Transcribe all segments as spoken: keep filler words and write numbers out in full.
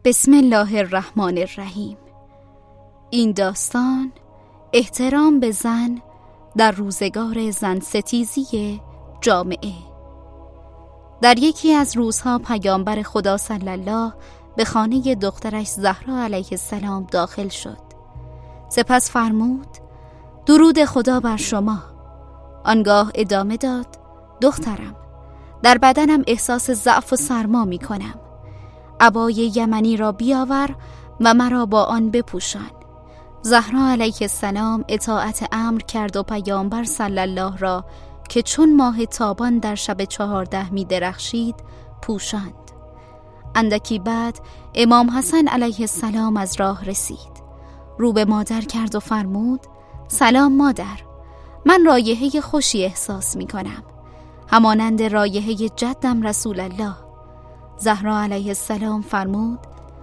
بسم الله الرحمن الرحیم. این داستان احترام به زن در روزگار زن ستیزی جامعه. در یکی از روزها پیامبر خدا صلی الله به خانه دخترش زهرا علیه السلام داخل شد. سپس فرمود: درود خدا بر شما. آنگاه ادامه داد: دخترم، در بدنم احساس ضعف و سرما می کنم. عبای یمنی را بیاور و مرا با آن بپوشان. زهرا علیه السلام اطاعت امر کرد و پیامبر صلی الله را که چون ماه تابان در شب چهارده می درخشید پوشاند. اندکی بعد امام حسن علیه السلام از راه رسید. رو به مادر کرد و فرمود: سلام مادر، من رایحه خوشی احساس می کنم، همانند رایحه جدم رسول الله. زهرا علیه السلام فرمود: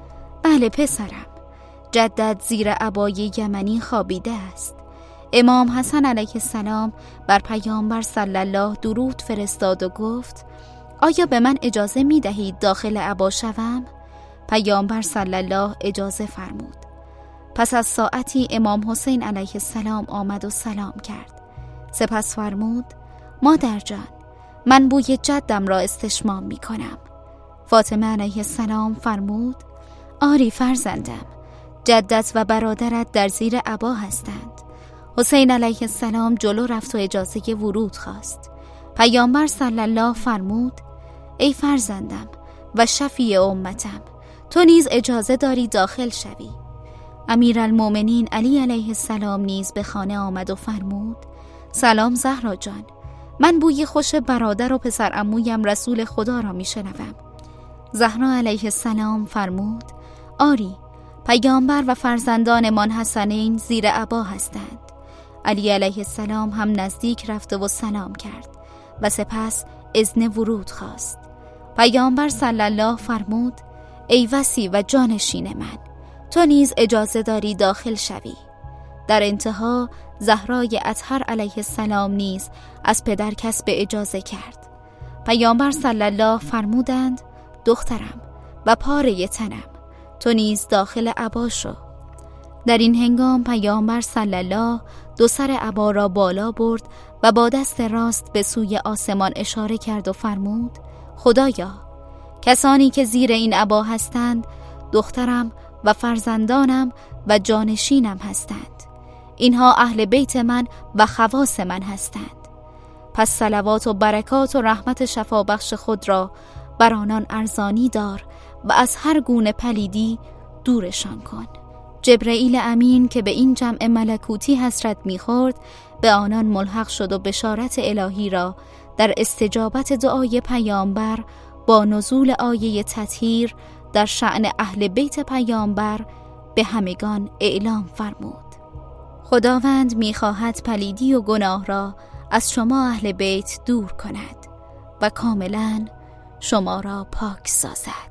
بله پسرم، جدت زیر عبای یمنی خوابیده است. امام حسن علیه السلام بر پیامبر صلی الله درود فرستاد و گفت: آیا به من اجازه می دهید داخل عبا شوم؟ پیامبر صلی الله اجازه فرمود. پس از ساعتی امام حسین علیه السلام آمد و سلام کرد. سپس فرمود: مادر جان، من بوی جدم را استشمام می کنم. فاطمه علیه السلام فرمود: آری فرزندم، جدت و برادرت در زیر عبا هستند. حسین علیه السلام جلو رفت و اجازه ورود خواست. پیامبر صلی الله فرمود: ای فرزندم و شفیع امتم، تو نیز اجازه داری داخل شوی. امیرالمومنین علی علیه السلام نیز به خانه آمد و فرمود: سلام زهرا جان، من بوی خوش برادر و پسر عمویم رسول خدا را می شنوم. زهرا علیه السلام فرمود: آری، پیامبر و فرزندانمان حسنین زیر عبا هستند. علی علیه السلام هم نزدیک رفت و سلام کرد و سپس اذن ورود خواست. پیامبر صلی الله فرمود: ای وصی و جانشین من، تو نیز اجازه داری داخل شوی. در انتها زهرای اطهر علیه السلام نیز از پدر کسب اجازه کرد. پیامبر صلی الله فرمودند: دخترم و پاره تنم، تو نیز داخل عبا شو. در این هنگام پیامبر صلی الله دو سر عبا را بالا برد و با دست راست به سوی آسمان اشاره کرد و فرمود: خدایا، کسانی که زیر این عبا هستند دخترم و فرزندانم و جانشینم هستند. اینها اهل بیت من و خواص من هستند. پس صلوات و برکات و رحمت شفابخش خود را بر آنان ارزانی دار و از هر گونه پلیدی دورشان کن. جبرئیل امین که به این جمع ملکوتی حسرت می‌خورد به آنان ملحق شد و بشارت الهی را در استجابت دعای پیامبر با نزول آیه تطهیر در شأن اهل بیت پیامبر به همگان اعلام فرمود. خداوند می‌خواهد پلیدی و گناه را از شما اهل بیت دور کند و کاملاً شما را پاک سازد.